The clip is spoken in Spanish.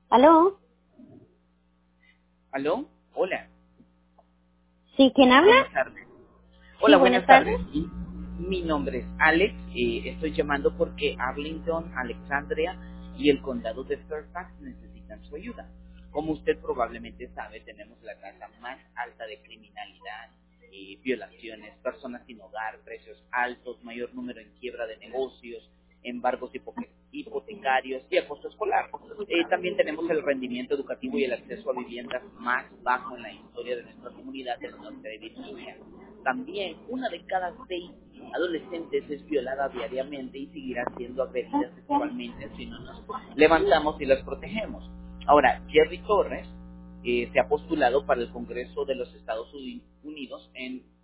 ¿Aló? ¿Aló? Hola. ¿Sí? ¿Quién habla? Buenas tardes. Sí, Hola, buenas buenas tardes. tardes. Mi nombre es Alex. Estoy llamando porque Arlington, Alexandria y el condado de Fairfax necesitan su ayuda. Como usted probablemente sabe, tenemos la tasa más alta de criminalidad, violaciones, personas sin hogar, precios altos, mayor número en quiebra de negocios, embargos hipotecarios y acoso escolar. También tenemos el rendimiento educativo y el acceso a viviendas más bajo en la historia de nuestra comunidad del norte de Virginia. También una de cada 6 adolescentes es violada diariamente y seguirá siendo agredida sexualmente si no nos levantamos y las protegemos. Ahora, Jerry Torres se ha postulado para el Congreso de los Estados Unidos en